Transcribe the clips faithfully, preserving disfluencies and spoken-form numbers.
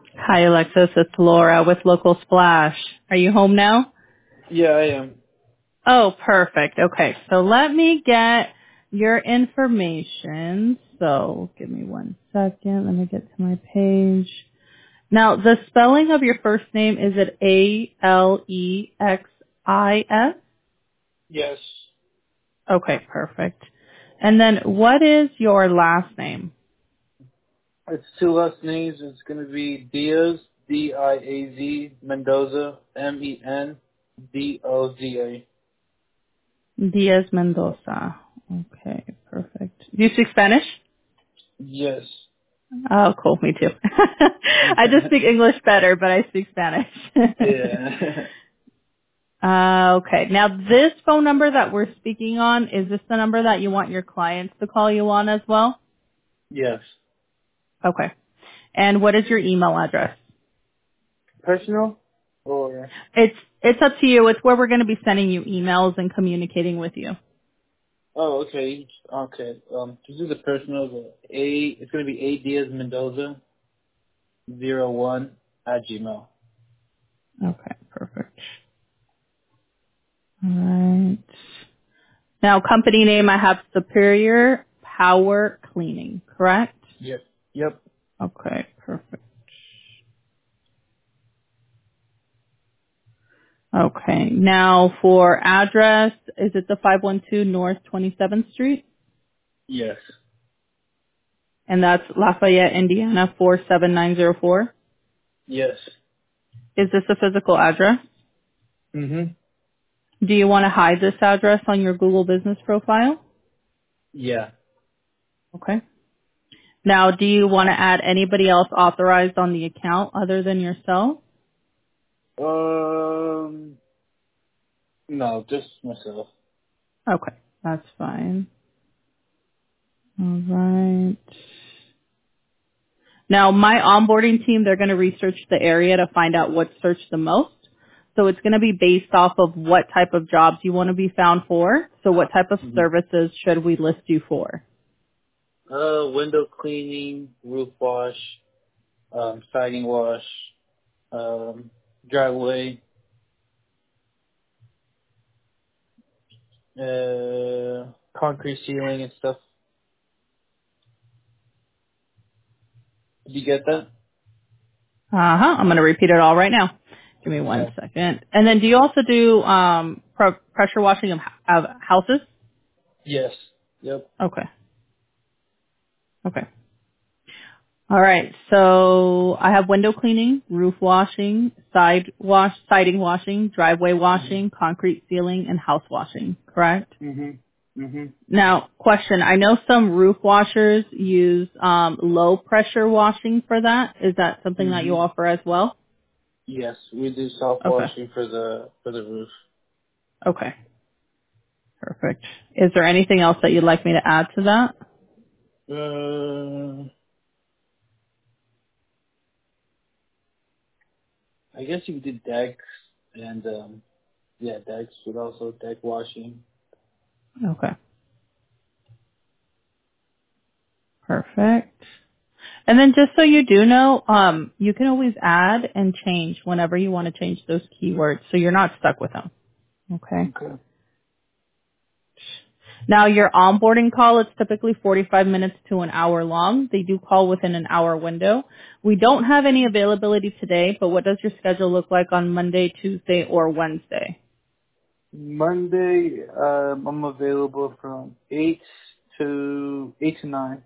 Hi, Alexis. It's Laura with Local Splash. Are you home now? Yeah, I am. Oh, perfect. Okay, so let me get your information. So give me one second. Let me get to my page. Now, the spelling of your first name, is it A L E X I S? Yes. Okay, perfect. And then what is your last name? It's two last names. It's going to be Diaz, D I A Z, Mendoza, M E N D O Z A. Diaz Mendoza. Okay, perfect. Do you speak Spanish? Yes. Oh, cool. Me too. I just speak English better, but I speak Spanish. Yeah. uh, okay. Now, this phone number that we're speaking on, is this the number that you want your clients to call you on as well? Yes. Okay. And what is your email address? Personal? Or? It's it's up to you. It's where we're going to be sending you emails and communicating with you. Oh, okay. Okay. Um, to do the personal, the A, it's going to be A Diaz Mendoza, zero one at Gmail. Okay, perfect. All right. Now, company name, I have Superior Power Cleaning, correct? Yep. Yep. Okay, perfect. Okay. Now for address, is it the five one two North twenty-seventh Street? Yes. And that's Lafayette, Indiana four seven nine zero four. Yes. Is this a physical address? Mm-hmm. Do you want to hide this address on your Google business profile? Yeah. Okay. Now, do you want to add anybody else authorized on the account other than yourself? Um, no, just myself. Okay. That's fine. All right. Now, my onboarding team, they're going to research the area to find out what's searched the most. So it's going to be based off of what type of jobs you want to be found for. So what type of Mm-hmm. services should we list you for? Uh, window cleaning, roof wash, um, siding wash, um, driveway, uh, concrete ceiling and stuff. Did you get that? Uh-huh. I'm going to repeat it all right now. Give me one Okay. second. And then do you also do um, pro- pressure washing of, of houses? Yes. Yep. Okay. Okay. All right. So I have window cleaning, roof washing, side wash, siding washing, driveway Mhm. washing, concrete ceiling, and house washing. Correct? Mhm. Mhm. Now, question. I know some roof washers use um, low pressure washing for that. Is that something that you Mhm. offer as well? Yes, we do soft Okay. washing for the for the roof. Okay. Perfect. Is there anything else that you'd like me to add to that? Uh, I guess you did decks and um, yeah, decks, but also deck washing. Okay. Perfect. And then just so you do know, um, you can always add and change whenever you want to change those keywords, so you're not stuck with them. Okay. Okay. Now your onboarding call is typically forty-five minutes to an hour long. They do call within an hour window. We don't have any availability today, but what does your schedule look like on Monday, Tuesday, or Wednesday? Monday, um, I'm available from eight to eight to nine.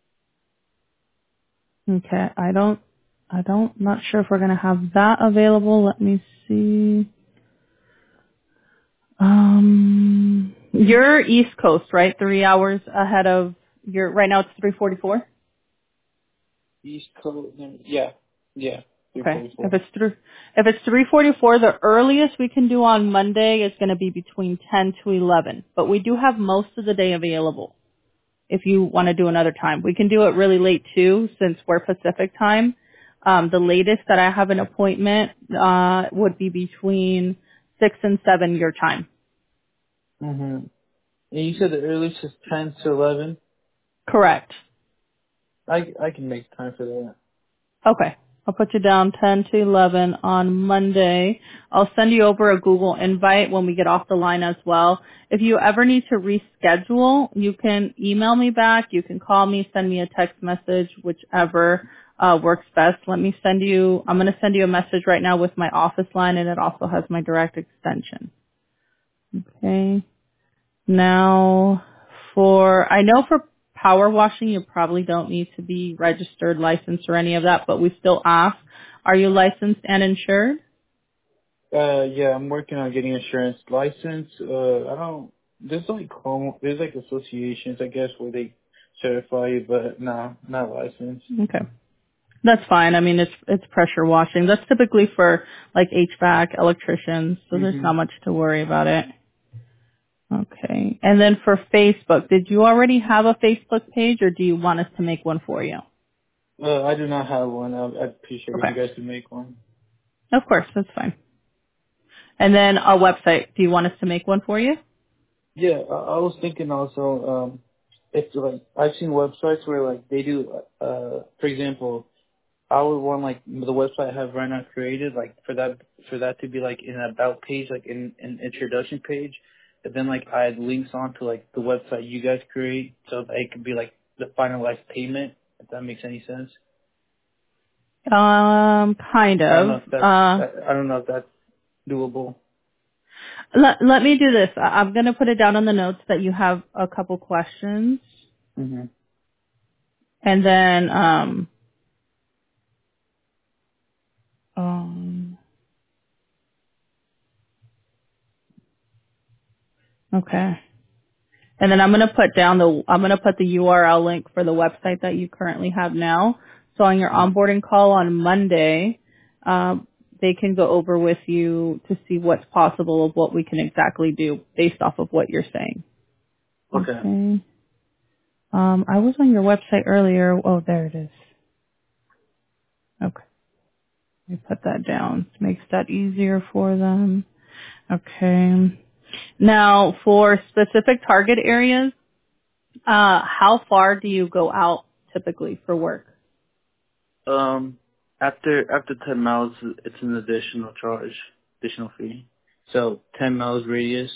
Okay. I don't, I don't, not sure if we're going to have that available. Let me see. Um, you're East Coast, right? Three hours ahead of your, right now it's three forty-four? East Coast, yeah, yeah, three Okay. forty If four. it's three, if it's three forty-four, the earliest we can do on Monday is going to be between ten to eleven. But we do have most of the day available. If you want to do another time, we can do it really late too, since we're Pacific time. Um, the latest that I have an appointment uh, would be between six and seven your time. Mhm. And you said the earliest is ten to eleven. Correct. I I can make time for that. Okay. I'll put you down ten to eleven on Monday. I'll send you over a Google invite when we get off the line as well. If you ever need to reschedule, you can email me back. You can call me, send me a text message, whichever uh, works best. Let me send you, I'm going to send you a message right now with my office line, and it also has my direct extension. Okay. Now, for, I know for power washing, you probably don't need to be registered, licensed, or any of that, but we still ask, are you licensed and insured? Uh, yeah, I'm working on getting insurance license. Uh, I don't. There's like home. There's like associations, I guess, where they certify you, but no, not licensed. Okay. That's fine. I mean, it's, it's pressure washing. That's typically for like H V A C, electricians, so there's Mhm. not much to worry about it. Okay. And then for Facebook, did you already have a Facebook page, or do you want us to make one for you? Uh, I do not have one. I, I'd appreciate if you Okay. guys could make one. Of course, that's fine. And then a website, do you want us to make one for you? Yeah, I, I was thinking also. Um, it's like I've seen websites where like they do. Uh, for example, I would want like the website I have right now created, like for that for that to be like in an about page, like in an introduction page, and then like I had links onto like the website you guys create, so that it could be like the finalized payment. If that makes any sense. Um, kind I don't of. know if that's Uh, I, I don't know if that's doable. let, let me do this. I- I'm going to put it down on the notes that you have a couple questions. Mhm. And then, um, um, okay. And then I'm going to put down the, I'm going to put the U R L link for the website that you currently have now. So on your onboarding call on Monday, um, they can go over with you to see what's possible of what we can exactly do based off of what you're saying. Okay. Okay. Um, I was on your website earlier. Oh, there it is. Okay. Let me put that down. Makes that easier for them. Okay. Now, for specific target areas, uh, how far do you go out typically for work? Um, after after ten miles, it's an additional charge, additional fee. So ten miles radius.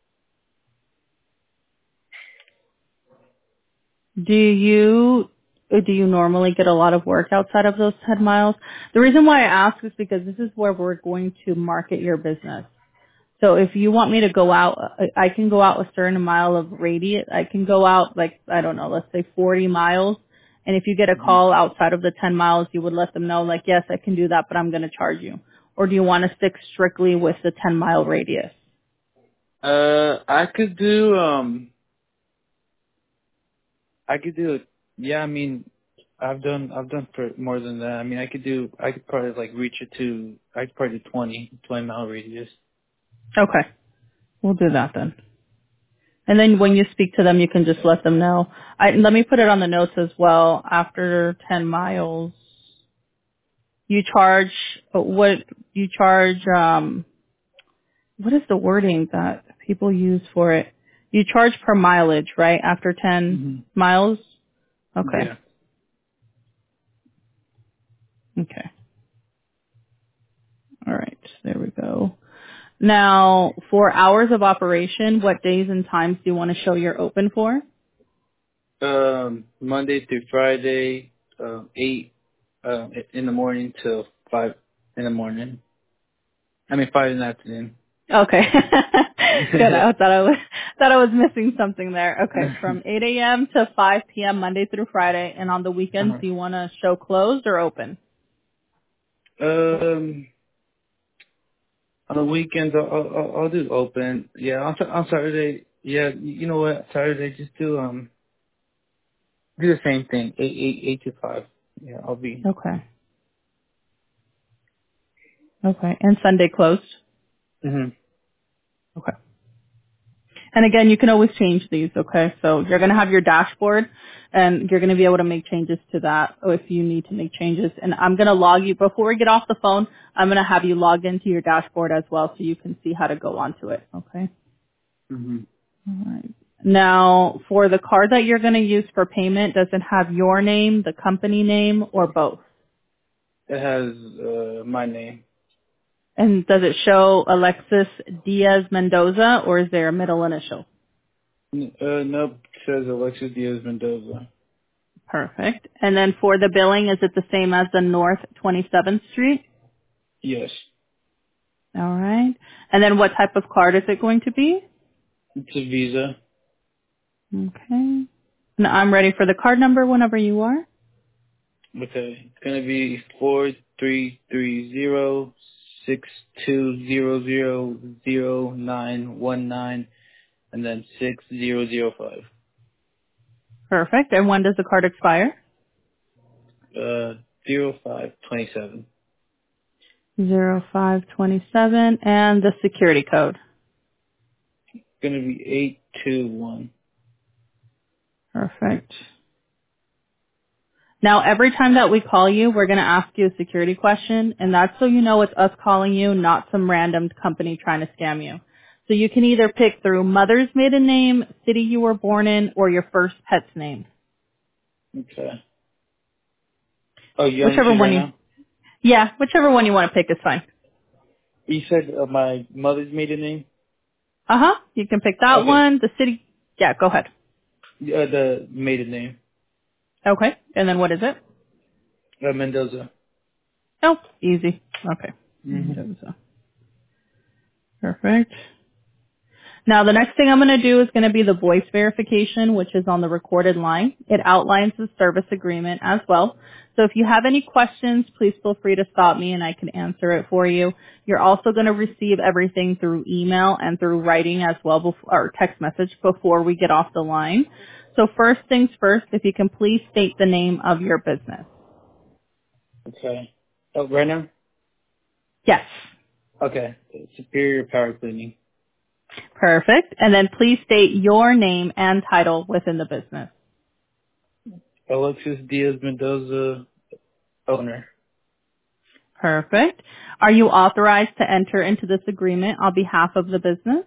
Do you uh, do you normally get a lot of work outside of those ten miles? The reason why I ask is because this is where we're going to market your business. So if you want me to go out, I I can go out a certain mile of radius. I can go out like, I don't know, let's say forty miles. And if you get a Mhm. call outside of the ten miles, you would let them know like, yes, I can do that, but I'm going to charge you. Or do you want to stick strictly with the ten mile radius? Uh, I could do um, I could do it. Yeah, I mean, I've done I've done for more than that. I mean, I could do I could probably like reach it to I could probably do twenty twenty mile radius. Okay. We'll do that then. And then when you speak to them, you can just let them know. I, let me put it on the notes as well. After ten miles, you charge, what, you charge, um, what is the wording that people use for it? You charge per mileage, right? After ten Hmm. miles? Okay. Yeah. Okay. All right. There we go. Now, for hours of operation, what days and times do you want to show you're open for? Um, Monday through Friday, um, eight uh, in the morning till five in the morning. I mean five in the afternoon. Okay. Good. I thought I was thought I was missing something there. Okay. From eight a.m. to five p.m. Monday through Friday, and on the weekends, uh-huh. do you want to show closed or open? Um, on the weekends, I'll, I'll, I'll do open. Yeah, on, Sa- on Saturday, yeah, you know what? Saturday, just do um, do the same thing. Eight, eight, eight to five. Yeah, I'll be. Okay. Okay. And Sunday closed? Mhm. Okay. And again, you can always change these, okay? So you're going to have your dashboard, and you're going to be able to make changes to that if you need to make changes. And I'm going to log you, before we get off the phone, I'm going to have you log into your dashboard as well so you can see how to go onto it, okay? Mhm. All right. Now, for the card that you're going to use for payment, does it have your name, the company name, or both? It has uh, my name. And does it show Alexis Diaz Mendoza, or is there a middle initial? N- Uh, nope. It says Alexis Diaz Mendoza. Perfect. And then for the billing, is it the same as the North twenty-seventh Street? Yes. All right. And then what type of card is it going to be? It's a Visa. Okay. And I'm ready for the card number whenever you are. Okay. It's gonna be four three three zero six two zero zero zero nine one nine and then six zero zero five. Perfect. And when does the card expire? Uh, zero five twenty seven. Zero five twenty seven. And the security code. Gonna be eight two one. Perfect. Now, every time that we call you, we're going to ask you a security question, and that's so you know it's us calling you, not some random company trying to scam you. So you can either pick through mother's maiden name, city you were born in, or your first pet's name. Okay. Oh, you want me to Whichever choose one right you, now? yeah, whichever one you want to pick is fine. You said uh, my mother's maiden name? Uh-huh. You can pick that Okay. one, the city, yeah, go ahead. Uh, the maiden name. Okay. And then what is it? Uh, Mendoza. Oh, easy. Okay. hmm Mendoza. Perfect. Now, the next thing I'm going to do is going to be the voice verification, which is on the recorded line. It outlines the service agreement as well. So if you have any questions, please feel free to stop me and I can answer it for you. You're also going to receive everything through email and through writing as well, before, or text message before we get off the line. So first things first, if you can please state the name of your business. Okay. Oh, right now? Yes. Okay. Superior Power Cleaning. Perfect. And then please state your name and title within the business. Alexis Diaz Mendoza, owner. Perfect. Are you authorized to enter into this agreement on behalf of the business?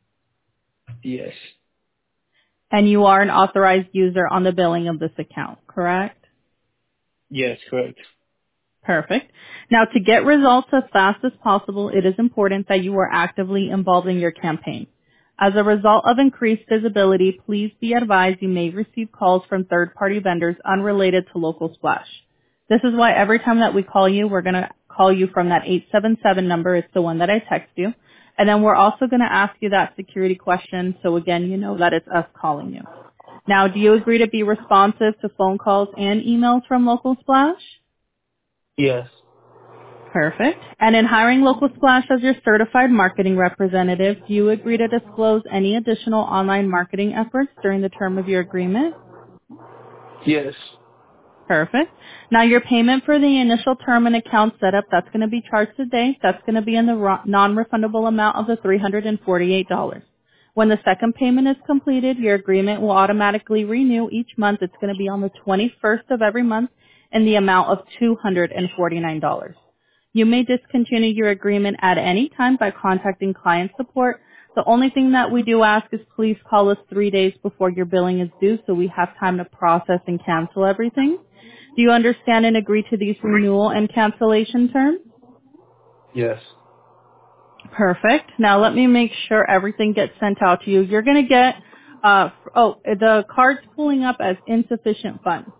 Yes. And you are an authorized user on the billing of this account, correct? Yes, correct. Perfect. Now, to get results as fast as possible, it is important that you are actively involved in your campaign. As a result of increased visibility, please be advised you may receive calls from third-party vendors unrelated to Local Splash. This is why every time that we call you, we're going to call you from that eight seven seven number. It's the one that I text you. And then we're also going to ask you that security question, so again, you know that it's us calling you. Now, do you agree to be responsive to phone calls and emails from Local Splash? Yes. Perfect. And in hiring Local Splash as your certified marketing representative, do you agree to disclose any additional online marketing efforts during the term of your agreement? Yes. Perfect. Now your payment for the initial term and account setup, that's going to be charged today. That's going to be in the ro- non-refundable amount of the three hundred forty-eight dollars. When the second payment is completed, your agreement will automatically renew each month. It's going to be on the twenty-first of every month in the amount of two hundred forty-nine dollars. You may discontinue your agreement at any time by contacting client support. The only thing that we do ask is please call us three days before your billing is due so we have time to process and cancel everything. Do you understand and agree to these renewal and cancellation terms? Yes. Perfect. Now let me make sure everything gets sent out to you. You're going to get, uh, oh, the card's pulling up as insufficient funds.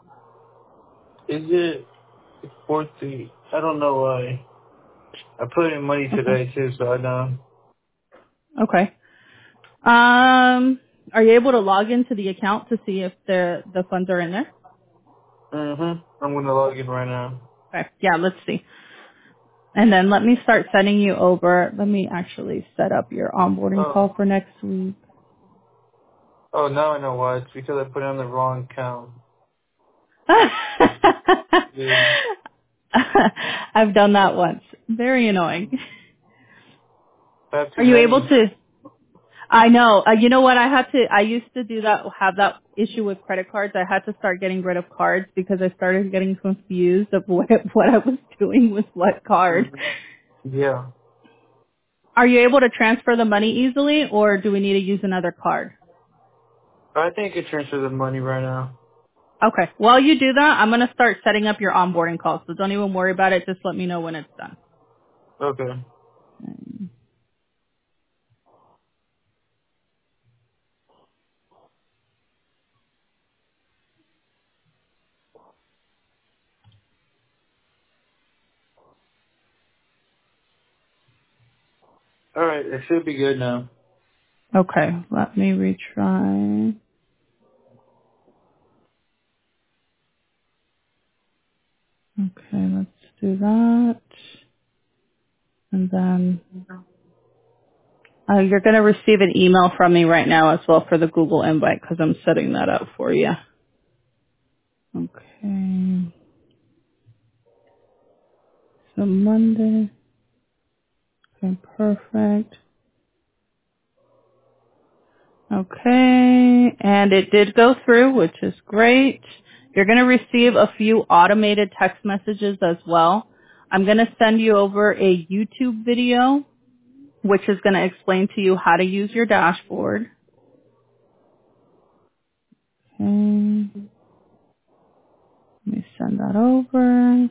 Is it forty? I don't know why. I put in money Okay. today too, so I know. Okay. Um, are you able to log into the account to see if the, the funds are in there? Mhm. I'm gonna log in right now. Okay. Yeah, let's see. And then let me start sending you over. Let me actually set up your onboarding Oh. call for next week. Oh, now I know why. It's because I put it on the wrong account. Yeah. I've done that once. Very annoying. I have too Are you able many. to? I know. Uh, you know what? I had to. I used to do that. Have that issue with credit cards. I had to start getting rid of cards because I started getting confused of what what I was doing with what card. Mhm. Yeah. Are you able to transfer the money easily, or do we need to use another card? I think I transfer the money right now. Okay. While you do that, I'm going to start setting up your onboarding calls. So don't even worry about it. Just let me know when it's done. Okay. All right. It should be good now. Okay. Let me retry. Okay. Let's do that. And then uh, you're going to receive an email from me right now as well for the Google invite because I'm setting that up for you. Okay. So Monday. Okay. Perfect. Okay, and it did go through, which is great. You're going to receive a few automated text messages as well. I'm going to send you over a YouTube video, which is going to explain to you how to use your dashboard. Okay, let me send that over.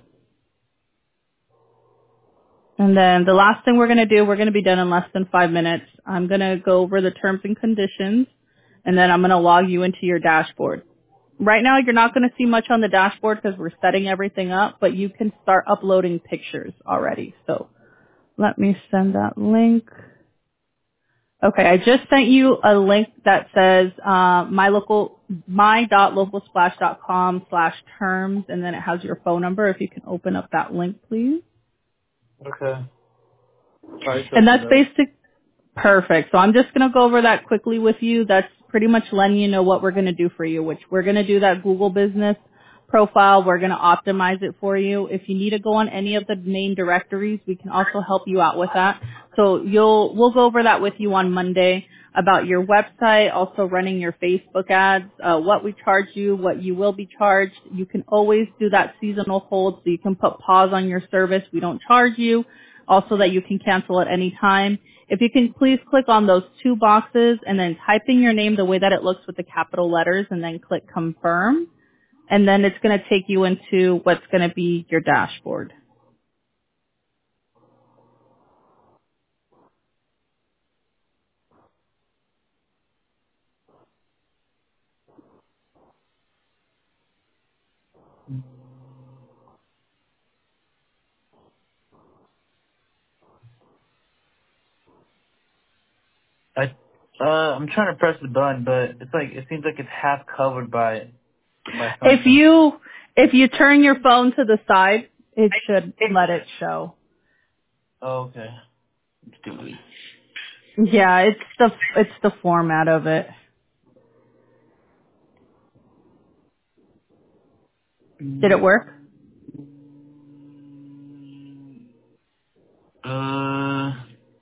And then the last thing we're going to do, we're going to be done in less than five minutes. I'm going to go over the terms and conditions, and then I'm going to log you into your dashboard. Right now, you're not going to see much on the dashboard because we're setting everything up, but you can start uploading pictures already. So let me send that link. Okay, I just sent you a link that says uh, my local my dot localsplash dot com slash terms, and then it has your phone number. If you can open up that link, please. Okay. All right. And Open that's it up. basic. Perfect. So I'm just going to go over that quickly with you. That's pretty much letting you know what we're going to do for you, which we're going to do that Google business profile. We're going to optimize it for you. If you need to go on any of the main directories, we can also help you out with that. So you'll, we'll go over that with you on Monday about your website, also running your Facebook ads, uh, what we charge you, what you will be charged. You can always do that seasonal hold so you can put pause on your service. We don't charge you. Also that you can cancel at any time. If you can please click on those two boxes and then type in your name the way that it looks with the capital letters and then click confirm. And then it's going to take you into what's going to be your dashboard. I uh I'm trying to press the button, but it's like it seems like it's half covered by by If something. you, if you turn your phone to the side, it should let it show. Oh, okay. Let's do it. Yeah, it's the, it's the format of it. Did it work? Uh,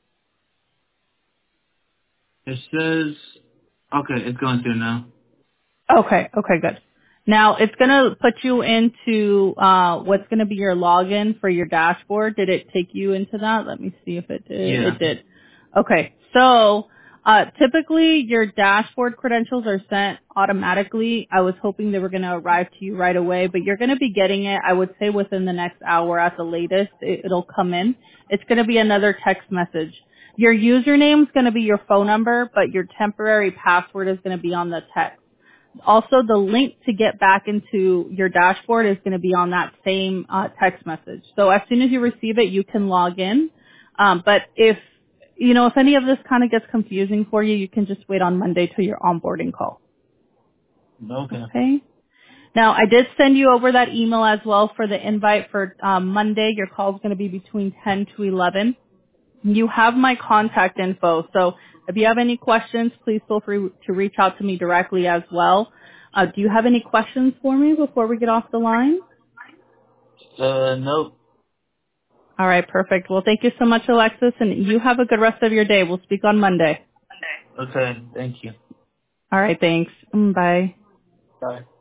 it says okay. It's going through now. Okay, okay, good. Now it's gonna put you into uh what's gonna be your login for your dashboard. Did it take you into that? Let me see if it did. Yeah. It did. Okay, so uh typically your dashboard credentials are sent automatically. I was hoping they were gonna arrive to you right away, but you're gonna be getting it, I would say within the next hour at the latest. It, it'll come in. It's gonna be another text message. Your username is going to be your phone number, but your temporary password is going to be on the text. Also, the link to get back into your dashboard is going to be on that same uh, text message. So as soon as you receive it, you can log in. Um, but if, you know, if any of this kind of gets confusing for you, you can just wait on Monday till your onboarding call. Okay. Okay? Now, I did send you over that email as well for the invite for um, Monday. Your call is going to be between ten to eleven. You have my contact info, so if you have any questions, please feel free to reach out to me directly as well. Uh, do you have any questions for me before we get off the line? Uh, nope. All right, perfect. Well, thank you so much, Alexis, and you have a good rest of your day. We'll speak on Monday. Okay. Thank you. All right, thanks. Mm, Bye. Bye.